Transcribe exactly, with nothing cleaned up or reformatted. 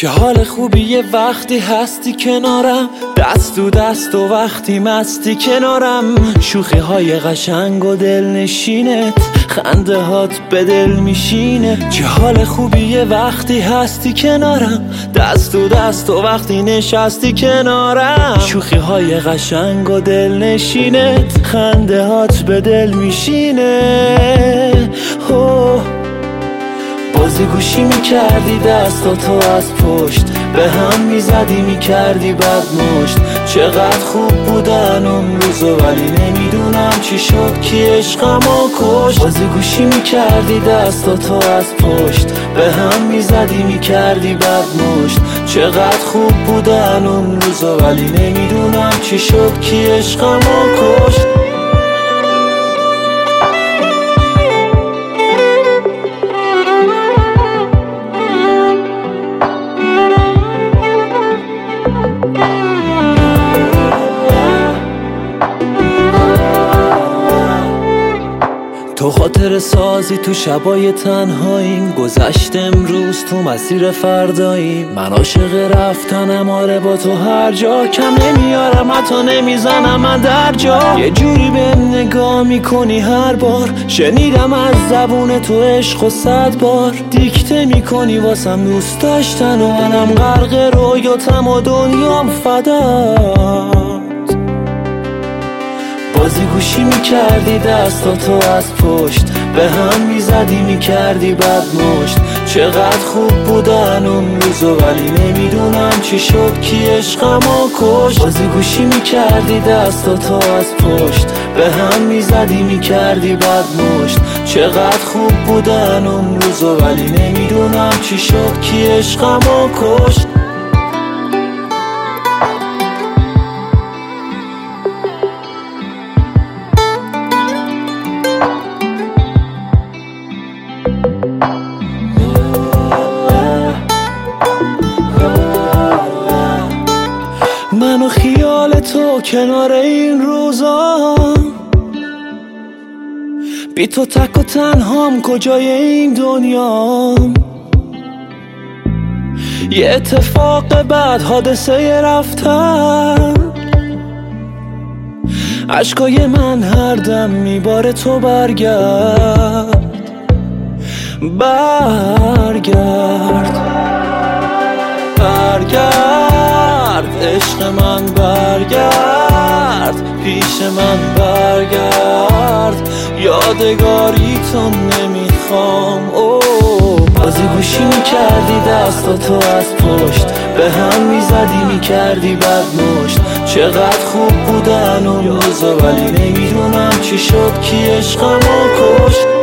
چه حال خوبیه وقتی هستی کنارم، دست تو دست و وقتی مستی کنارم. شوخی های قشنگ و دل نشینت، خنده هات به دل میشینه. چه حال خوبیه وقتی هستی کنارم، دست تو دست و وقتی نشستی کنارم. شوخی های قشنگ و دل نشینت، خنده هات به دل میشینه. اوه بازی گوشی میکردی دستاتو از پشت، به هم میزدی میکردی بد مشت. چقدر خوب بودن اون روزا، ولی نمیدونم چی شد کی عشقمو کشت. بازی گوشی میکردی دستاتو از پشت، به هم میزدی میکردی بد مشت. چقدر خوب بودن اون روزا، ولی نمیدونم چی شد کی عشقمو کشت. تو خاطر سازی تو شبای تنهاییم، گذشت امروز تو مسیر فرداییم. من عاشق رفتنم آره با تو هر جا، کم نمیارم حتی نمیزنم من در جا. یه جوری بهم نگاه میکنی هر بار، شنیدم از زبون تو عشق و صد بار. دیکته میکنی واسم دوست داشتن و منم غرق رویاتم و دنیام فدا. بازی گوشی میکردی دستاتو از پشت، به هم میزدی میکردی بد مشت. چقدر خوب بودن اون روزا، ولی نمیدونم چی شد کی عشقمو کشت. بازی گوشی میکردی دستاتو از پشت، به هم میزدی میکردی بد مشت. چقدر خوب بودن اون روزا، ولی نمیدونم چی شد کی عشقمو کشت. من و خیال تو کنار این روزا، بی تو تک و تنهام کجای این دنیا. یه اتفاق بعد حادثه رفتن، عشقای من هر دم میباره. تو برگرد برگرد برگرد عشق من، برگرد پیش من، برگرد یادگاری تو نمیخوام. اوه بازی گوشی میکردی دستاتو از پشت، به هم میزدی میکردی بد مشت. چقدر خوب بودن اون روزا، ولی نمیدونم چی شد کی عشقمو کشت.